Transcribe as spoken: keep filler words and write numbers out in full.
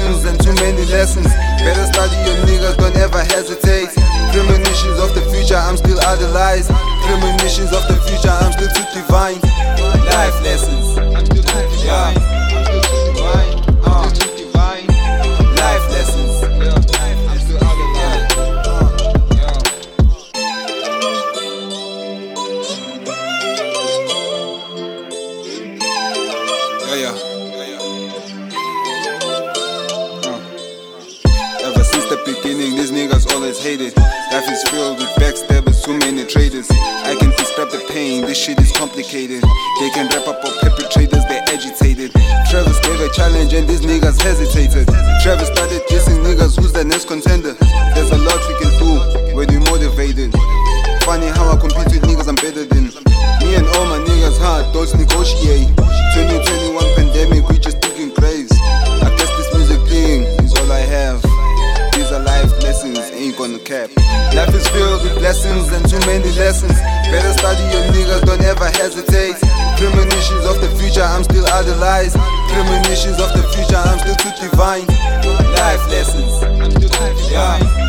blessings and too many lessons. Better study your niggas, don't ever hesitate. Premonitions of the future, I'm still idolized. Premonitions of the future, I'm still too divine. Life lessons, I'm still too divine. I'm still too divine. I'm still too divine. Life lessons, I'm still idolized. Yeah, yeah. Ever since the beginning, these niggas always hated. Life is filled with backstabbers, too many traders. I can describe the pain, this shit is complicated. They can rap up all perpetrators, they agitated. Travis gave a challenge and these niggas hesitated. Travis started dissing niggas, who's the next contender? There's a lot we can do when we motivated. Funny how I compete with niggas I'm better than. Me and all my niggas hard, don't negotiate. twenty twenty-one pandemic, we just thinking crazy. I guess this music thing is all I have. These are life lessons, ain't gonna cap. Life is filled with blessings and too many lessons. Better study your niggas, don't ever hesitate. Premonitions of the future, I'm still idolized. Premonitions of the future, I'm still too divine. Life lessons, I'm still too divine.